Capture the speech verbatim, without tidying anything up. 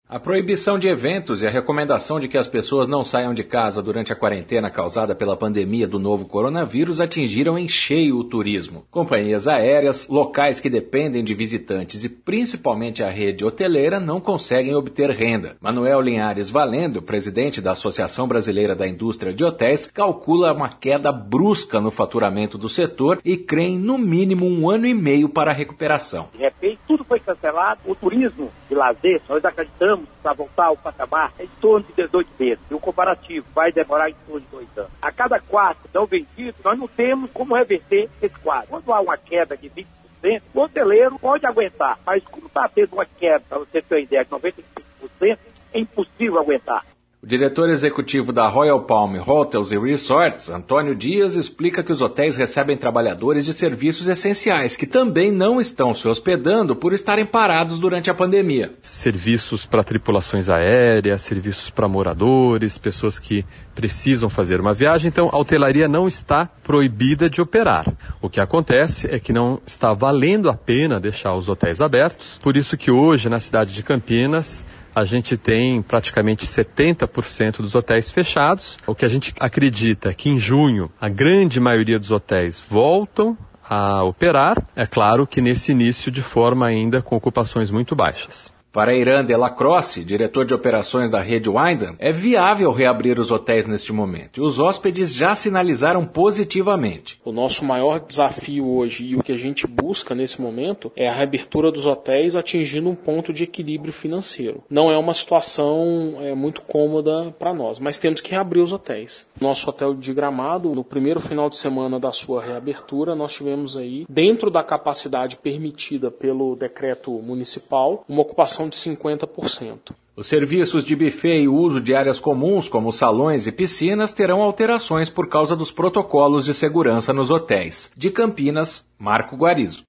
A proibição de eventos e a recomendação de que as pessoas não saiam de casa durante a quarentena causada pela pandemia do novo coronavírus atingiram em cheio o turismo. Companhias aéreas, locais que dependem de visitantes e principalmente a rede hoteleira não conseguem obter renda. Manuel Linhares Valendo, presidente da Associação Brasileira da Indústria de Hotéis, calcula uma queda brusca no faturamento do setor e crê em no mínimo um ano e meio para a recuperação. De repente, tudo foi cancelado. O turismo de lazer, nós acreditamos para voltar ao patamar é em torno de dezoito meses. E o comparativo vai demorar em torno de dois anos. A cada quarto não vendido, nós não temos como reverter esse quadro. Quando há uma queda de vinte por cento, o hoteleiro pode aguentar. Mas como está tendo uma queda, para você ter uma ideia, de noventa e cinco por cento, é impossível aguentar. O diretor executivo da Royal Palm Hotels and Resorts, Antônio Dias, explica que os hotéis recebem trabalhadores de serviços essenciais, que também não estão se hospedando por estarem parados durante a pandemia. Serviços para tripulações aéreas, serviços para moradores, pessoas que precisam fazer uma viagem. Então, a hotelaria não está proibida de operar. O que acontece é que não está valendo a pena deixar os hotéis abertos. Por isso que hoje, na cidade de Campinas, a gente tem praticamente setenta por cento dos hotéis fechados. O que a gente acredita é que em junho a grande maioria dos hotéis voltam a operar. É claro que nesse início de forma ainda com ocupações muito baixas. Para Irã de la Croce, diretor de operações da rede Wyndham, é viável reabrir os hotéis neste momento e os hóspedes já sinalizaram positivamente. O nosso maior desafio hoje e o que a gente busca nesse momento é a reabertura dos hotéis atingindo um ponto de equilíbrio financeiro. Não é uma situação é, muito cômoda para nós, mas temos que reabrir os hotéis. Nosso hotel de Gramado, no primeiro final de semana da sua reabertura, nós tivemos aí, dentro da capacidade permitida pelo decreto municipal, uma ocupação de cinquenta por cento. Os serviços de buffet e o uso de áreas comuns, como salões e piscinas, terão alterações por causa dos protocolos de segurança nos hotéis. De Campinas, Marco Guarizo.